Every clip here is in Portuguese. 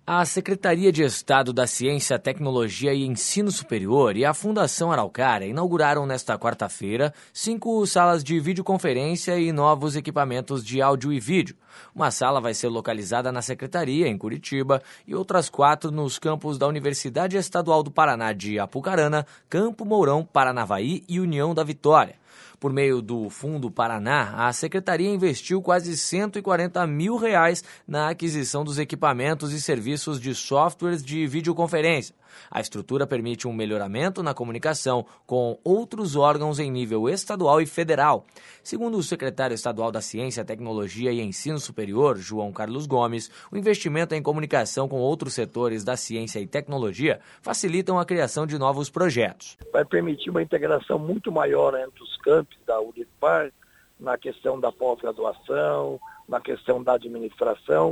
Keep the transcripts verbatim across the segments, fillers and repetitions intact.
A Secretaria de Estado da Ciência, Tecnologia e Ensino Superior e a Fundação Araucária inauguraram nesta quarta-feira cinco salas de videoconferência e novos equipamentos de áudio e vídeo. Uma sala vai ser localizada na Secretaria, em Curitiba, e outras quatro nos campos da Universidade Estadual do Paraná de Apucarana, Campo Mourão, Paranavaí e União da Vitória. Por meio do Fundo Paraná, a Secretaria investiu quase cento e quarenta mil reais na aquisição dos equipamentos e serviços de softwares de videoconferência. A estrutura permite um melhoramento na comunicação com outros órgãos em nível estadual e federal. Segundo o secretário estadual da Ciência, Tecnologia e Ensino Superior, João Carlos Gomes, o investimento em comunicação com outros setores da ciência e tecnologia facilitam a criação de novos projetos. Vai permitir uma integração muito maior entre os campos da Unifar, na questão da pós-graduação, na questão da administração,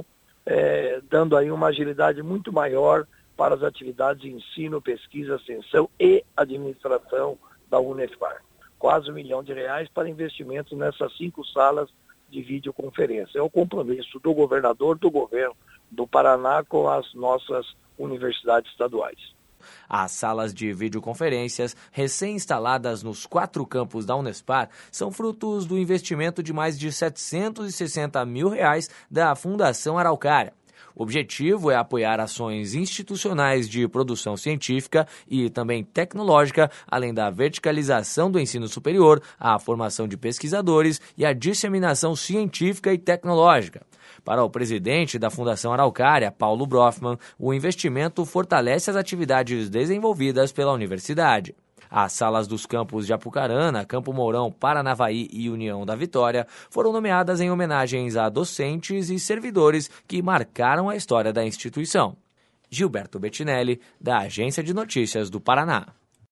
é, dando aí uma agilidade muito maior para as atividades de ensino, pesquisa, extensão e administração da Unifar. Quase um milhão de reais para investimentos nessas cinco salas de videoconferência. É o compromisso do governador, do governo do Paraná com as nossas universidades estaduais. As salas de videoconferências, recém-instaladas nos quatro campos da Unespar, são frutos do investimento de mais de setecentos e sessenta mil reais da Fundação Araucária. O objetivo é apoiar ações institucionais de produção científica e também tecnológica, além da verticalização do ensino superior, a formação de pesquisadores e a disseminação científica e tecnológica. Para o presidente da Fundação Araucária, Paulo Brofman, o investimento fortalece as atividades desenvolvidas pela universidade. As salas dos campos de Apucarana, Campo Mourão, Paranavaí e União da Vitória foram nomeadas em homenagens a docentes e servidores que marcaram a história da instituição. Gilberto Bettinelli, da Agência de Notícias do Paraná.